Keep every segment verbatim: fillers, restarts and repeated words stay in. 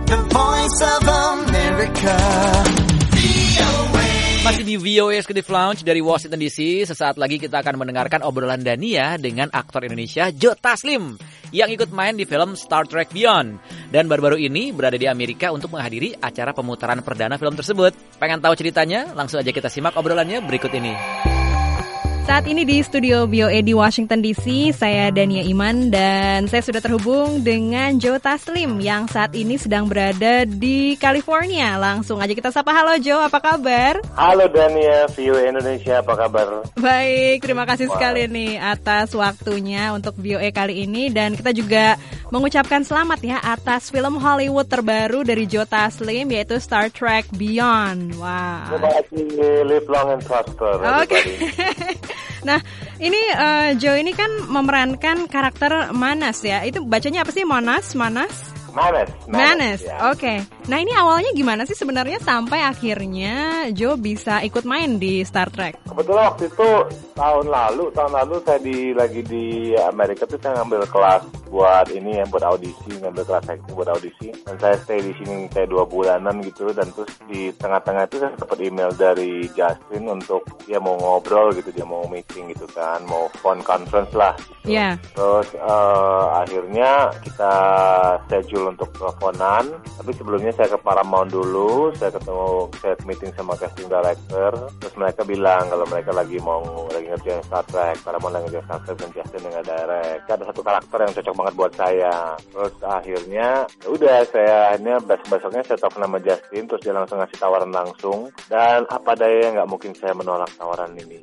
the voice of America. Masih di V O A Executive Lounge dari Washington D C. Sesaat lagi kita akan mendengarkan obrolan Dania dengan aktor Indonesia Joe Taslim yang ikut main di film Star Trek Beyond. Dan baru-baru ini berada di Amerika untuk menghadiri acara pemutaran perdana film tersebut. Pengen tahu ceritanya? Langsung aja kita simak obrolannya berikut ini. Saat ini di studio V O A di Washington D C, saya Dania Iman dan saya sudah terhubung dengan Joe Taslim yang saat ini sedang berada di California. Langsung aja kita sapa. Halo Joe, apa kabar? Halo Dania, V O A Indonesia, apa kabar? Baik, terima kasih Wow. sekali nih atas waktunya untuk V O A kali ini. Dan kita juga mengucapkan selamat ya atas film Hollywood terbaru dari Joe Taslim, yaitu Star Trek Beyond. Wow. Terima kasih, live long and prosper. Oke. Nah, ini uh, Joe ini kan memerankan karakter Manas ya. Itu bacanya apa sih? Monas? Manas? Manas. Manas, ya. oke. Okay. Nah ini awalnya gimana sih sebenarnya sampai akhirnya Joe bisa ikut main di Star Trek? Kebetulan waktu itu tahun lalu, tahun lalu saya di lagi di Amerika tuh saya ngambil kelas buat ini ya, buat audisi, ngambil kelas acting buat audisi. Dan saya stay di sini kayak dua bulanan gitu. Dan terus di tengah-tengah itu saya dapat email dari Justin untuk dia mau ngobrol gitu, dia mau meeting gitu kan, mau phone conference lah. Gitu. Iya. Terus uh, akhirnya kita schedule untuk teleponan. Tapi sebelumnya saya ke Paramount dulu, saya ketemu, saya meeting sama casting director. Terus mereka bilang kalau mereka lagi mau lagi ngerjain Star Trek, Paramount lagi ngerjain Star Trek dan Justin yang direct. Ada satu karakter yang cocok banget buat saya. Terus akhirnya, ya udah saya akhirnya besok-besoknya saya telepon sama Justin, terus dia langsung ngasih tawaran langsung. Dan apa daya nggak mungkin saya menolak tawaran ini.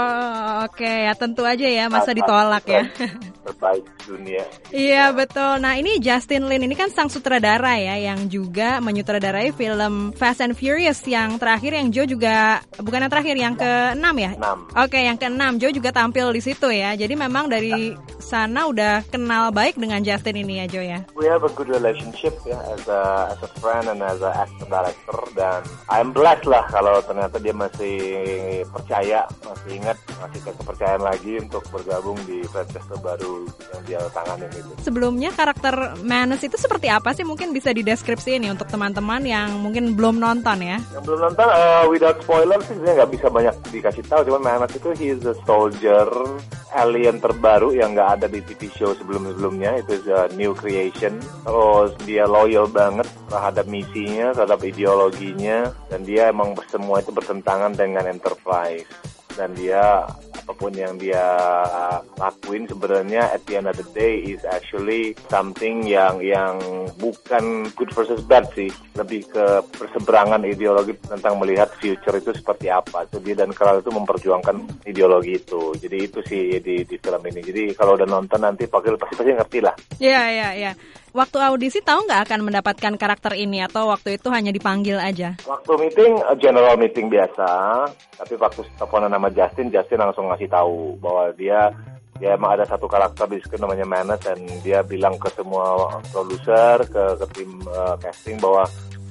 Oh oke okay. Ya tentu aja ya, masa ditolak ya. Terbaik dunia. Iya betul. Nah ini Justin Lin ini kan sang sutradara ya, yang juga menyutradarai film Fast and Furious yang terakhir, yang Joe juga, bukan yang terakhir, yang keenam ya? enam. Oke, yang keenam, Joe juga tampil di situ ya. Jadi memang dari sana udah kenal baik dengan Justin ini ya Joe ya? We have a good relationship ya, as a as a friend and as a actor director, dan I'm blessed lah kalau ternyata dia masih percaya, masih ingat, masih kepercayaan lagi untuk bergabung di franchise terbaru yang dia tanganin itu. Sebelumnya karakter Manas itu seperti apa sih? Mungkin bisa dideskripsi ini untuk teman-teman yang mungkin belum nonton ya. Yang belum nonton, uh, without spoiler sih saya nggak bisa banyak dikasih tahu. Cuman Manas itu he is a soldier, alien terbaru yang nggak ada di T V show sebelum-sebelumnya. Itu is a new creation. Terus dia loyal banget terhadap misinya, terhadap ideologinya, dan dia emang semua itu bertentangan dengan Enterprise. Dan dia apapun yang dia lakuin sebenarnya at the end of the day is actually something yang yang bukan good versus bad sih, lebih ke perseberangan ideologi tentang melihat future itu seperti apa. So dia dan Kral itu memperjuangkan ideologi itu. Jadi itu sih di di film ini. Jadi kalau udah nonton nanti pasti pasti pasti ngerti lah. Iya iya iya. Waktu audisi tahu nggak akan mendapatkan karakter ini atau waktu itu hanya dipanggil aja? Waktu meeting, general meeting biasa, tapi waktu teleponan sama Justin, Justin langsung ngasih tahu bahwa dia dia emang ada satu karakter di script namanya Manas, dan dia bilang ke semua produser, ke, ke tim uh, casting bahwa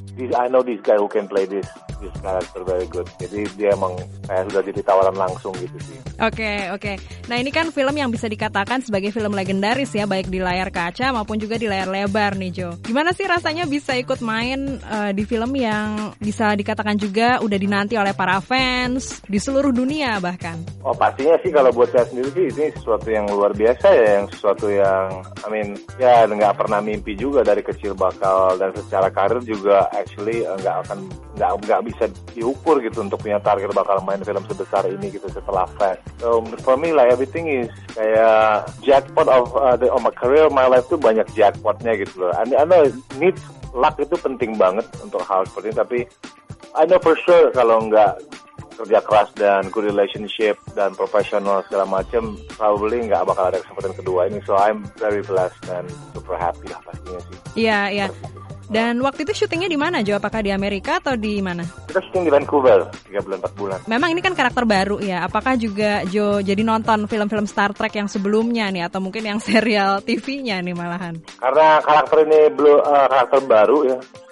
I know this guy who can play this this character very good. Jadi dia emang kayak sudah jadi tawaran langsung gitu sih. Oke, okay, oke. Okay. Nah ini kan film yang bisa dikatakan sebagai film legendaris ya, baik di layar kaca maupun juga di layar lebar nih Jo. Gimana sih rasanya bisa ikut main uh, di film yang bisa dikatakan juga udah dinanti oleh para fans di seluruh dunia bahkan? Oh pastinya sih kalau buat saya sendiri sih ini sesuatu yang luar biasa ya, yang sesuatu yang I mean ya nggak pernah mimpi juga dari kecil bakal, dan secara karir juga actually nggak akan nggak nggak bisa diukur gitu untuk punya target bakal main film sebesar ini gitu setelah Fast. So for me like everything is kayak jackpot of uh, the, of my career, my life tuh banyak jackpotnya gitu loh. I, I know needs luck itu penting banget untuk hal seperti ini, tapi I know for sure kalau nggak kerja keras dan good relationship dan profesional segala macam, probably nggak bakal ada kesempatan kedua ini. So I'm very blessed dan super happy lah pastinya sih. Iya iya. Dan waktu itu syutingnya di mana Jo? Apakah di Amerika atau di mana? Kita syuting di Vancouver, tiga bulan empat bulan. Memang ini kan karakter baru ya. Apakah juga Jo jadi nonton film-film Star Trek yang sebelumnya nih, atau mungkin yang serial T V-nya nih malahan? Karena karakter ini belum uh, karakter baru ya.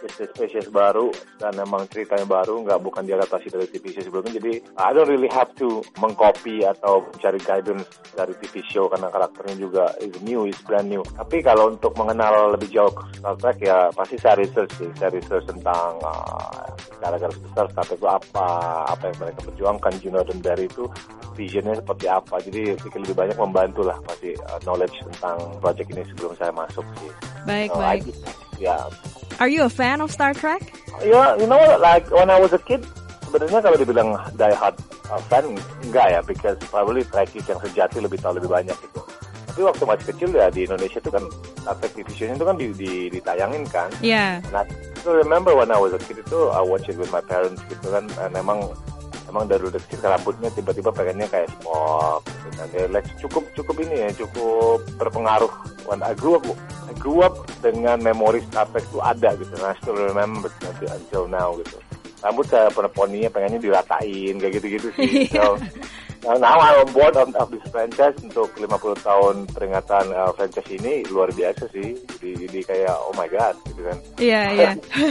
spesies baru dan emang ceritanya baru, nggak bukan diadaptasi dari T V show sebelumnya. Jadi I don't really have to mengcopy atau mencari guidance dari T V show karena karakternya juga is new, is brand new. Tapi kalau untuk mengenal lebih jauh Star Trek ya pasti saya research sih, saya research tentang uh, garis besar Star Trek itu apa, apa yang mereka perjuangkan, Gene Roddenberry itu visionnya seperti apa. Jadi pikir lebih banyak membantu lah masih uh, knowledge tentang project ini sebelum saya masuk sih. Baik, so, baik. Ya. Yeah. Are you a fan of Star Trek? Yeah, you know, like when I was a kid, sebenarnya kalau dibilang die hard uh, fan, enggak ya, because probably Trekkies yang sejati lebih tahu lebih banyak gitu. Tapi waktu masih kecil ya di Indonesia itu kan Star Trek Division itu kan di, di, ditayangin kan. Iya. Yeah. Nah, so remember when I was a kid itu I watch it with my parents gitu kan, dan emang emang dari udah kecil rambutnya tiba-tiba pengennya kayak Spock gitu kan. Dia like, cukup cukup ini ya, cukup berpengaruh. When I grew up, I grew up dengan memori Star Trek itu ada gitu. Nah, I still remember until now gitu. Rambut saya pernah poninya pengennya diratain kayak gitu-gitu sih. So, now I'm on board of, of this franchise untuk lima puluh tahun peringatan uh, franchise ini luar biasa sih. Jadi, jadi kayak oh my god gitu kan. Iya, iya.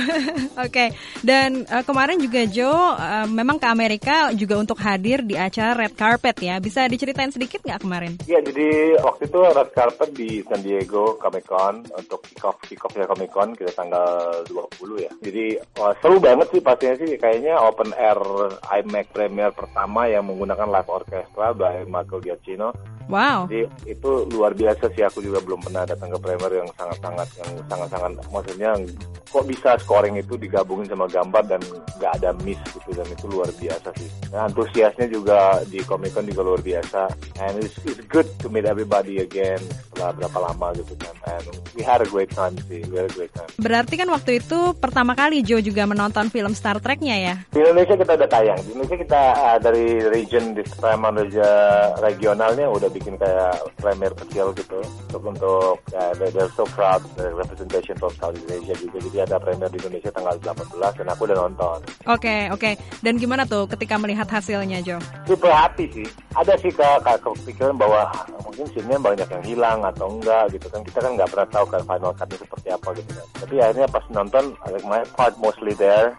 Oke. Dan uh, kemarin juga Joe uh, memang ke Amerika juga untuk hadir di acara Red Carpet ya. Bisa diceritain sedikit nggak kemarin? Iya, jadi waktu itu Red Carpet di San Diego Comic Con untuk kick off kick offnya Comic Con kita tanggal dua puluh ya. Jadi oh, seru banget sih pastinya sih, kayaknya open air IMAX premiere pertama yang menggunakan live orchestra by Michael Giacchino. Wow. Jadi itu luar biasa sih, aku juga belum pernah datang ke premiere yang sangat-sangat yang sangat-sangat maksudnya kok bisa scoring itu digabungin sama gambar dan nggak ada miss gitu, dan itu luar biasa sih. Dan antusiasnya juga di Comic Con juga luar biasa, and it's, it's good to meet everybody again setelah berapa lama gitu kan, and we had a great time sih, we had a great time. Berarti kan waktu itu pertama kali Joe juga menonton film Star Trek-nya ya? Di Indonesia kita udah tayang, di Indonesia kita uh, dari region di Malaysia regionalnya udah bikin kayak premiere kecil gitu untuk untuk uh, they're so proud the representation from South Indonesia juga. Jadi ada premiere di Indonesia tanggal delapan belas dan aku udah nonton. Oke, okay, oke. Okay. Dan gimana tuh ketika melihat hasilnya, Joe? Super happy sih. Ada sih kak, kak kepikiran bahwa mungkin scene-nya banyak yang hilang atau enggak gitu kan. Kita kan nggak pernah tahu kan final cut-nya seperti apa gitu kan. Tapi akhirnya pas nonton, my part mostly there,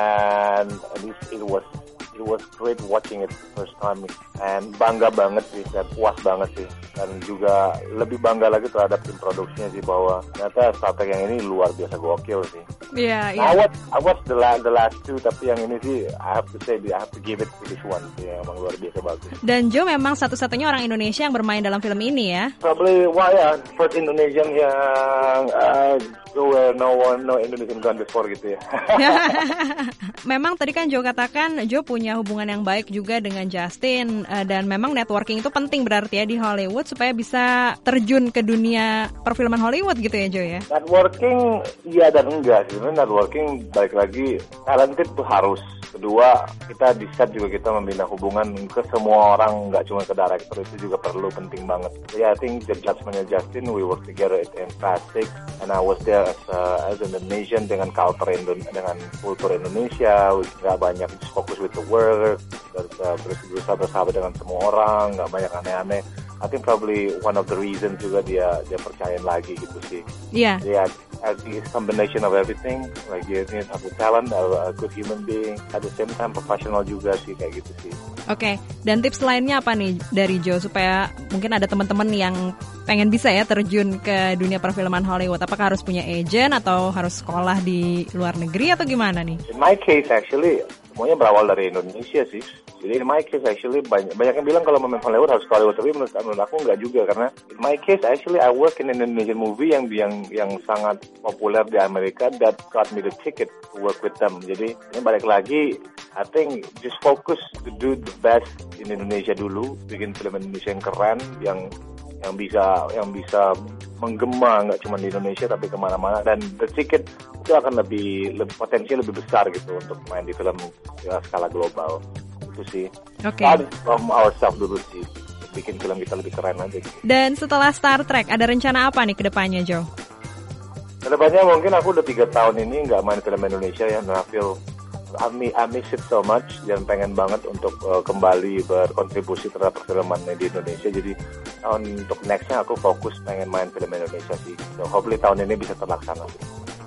and at least it was it was great watching it first time, and bangga banget sih, dan puas banget sih, dan juga lebih bangga lagi terhadap tim produksinya sih, bahwa ternyata Star Trek yang ini luar biasa gokil sih. Iya, yeah, iya. Yeah. I watch I watch the last the last two, tapi yang ini sih I have to say I have to give it to this one sih, yang emang luar biasa bagus. Dan Joe memang satu-satunya orang Indonesia yang bermain dalam film ini ya? Probably why ya, first Indonesian yang uh, go where no one no Indonesian gone before gitu ya. Memang tadi kan Joe katakan Joe punya hubungan yang baik juga dengan Justin, uh, dan memang networking itu penting berarti ya di Hollywood supaya bisa terjun ke dunia perfilman Hollywood gitu ya Joe ya? Networking iya dan enggak sih. Networking balik lagi talented tuh harus. Kedua, kita di set juga kita membina hubungan ke semua orang, nggak cuma ke director, itu juga perlu, penting banget. So yeah, I think the judgment-nya Justin, we work together in Fast Six, and I was there as, uh, as an Indonesian dengan culture Indo- dengan kultur Indonesia, nggak banyak just focus with the work, terus uh, berusaha bersahabat dengan semua orang, nggak banyak aneh-aneh. I think probably one of the reasons juga dia dia percayain lagi gitu sih. Iya. Yeah. Yeah, I think it's a combination of everything. Like dia ini satu talent, a, a good human being, at the same time professional juga sih, kayak gitu sih. Oke, okay. Dan tips lainnya apa nih dari Joe supaya mungkin ada teman-teman yang pengen bisa ya terjun ke dunia perfilman Hollywood? Apakah harus punya agent atau harus sekolah di luar negeri atau gimana nih? In my case actually semuanya berawal dari Indonesia sih. Jadi in my case actually banyak banyak yang bilang kalau mau main Hollywood harus ke Hollywood, tapi menurut, menurut aku nggak juga, karena in my case actually I work in an Indonesian movie yang yang yang sangat populer di Amerika that got me the ticket to work with them. Jadi ini balik lagi, I think just focus to do the best in Indonesia dulu, bikin film Indonesia yang keren, yang yang bisa yang bisa menggema nggak cuma di Indonesia tapi kemana-mana, dan the ticket itu akan lebih lebih potensi lebih besar gitu untuk main di film ya, skala global. Itu sih. Oke. Okay. From ourselves dulu sih, bikin film kita lebih keren aja gitu. Dan setelah Star Trek ada rencana apa nih ke depannya, Joe? Kedepannya mungkin aku udah tiga tahun ini nggak main film Indonesia ya, and I feel I miss it so much, dan pengen banget untuk uh, kembali berkontribusi terhadap perfilman di Indonesia. Jadi tahun untuk nextnya aku fokus pengen main film Indonesia sih. So hopefully tahun ini bisa terlaksana sih.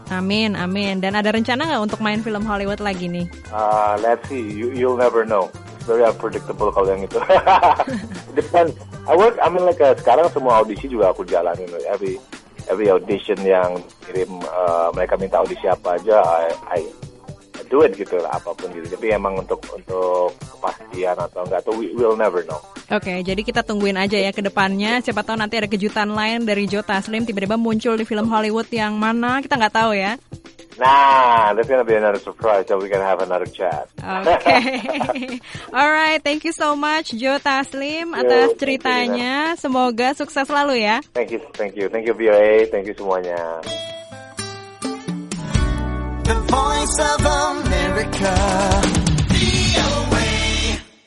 Amin, amin. Dan ada rencana nggak untuk main film Hollywood lagi nih? Uh, let's see, you, you'll never know. It's very unpredictable kalau yang itu. Depends. I work, I mean like uh, sekarang semua audisi juga aku jalanin. Every every audition yang kirim, uh, mereka minta audisi apa aja, I, I do it gitu lah, apapun gitu. Tapi emang untuk untuk kepastian atau enggak tuh we will never know. Oke, jadi kita tungguin aja ya ke depannya. Siapa tahu nanti ada kejutan lain dari Joe Taslim tiba-tiba muncul di film Hollywood yang mana, kita nggak tahu ya. Nah, that's gonna be another surprise, so we can have another chat. Oke, okay. Alright, thank you so much Joe Taslim atas ceritanya. Semoga sukses selalu ya. Thank you, thank you, thank you V O A, thank you semuanya. The Voice of America. V O A.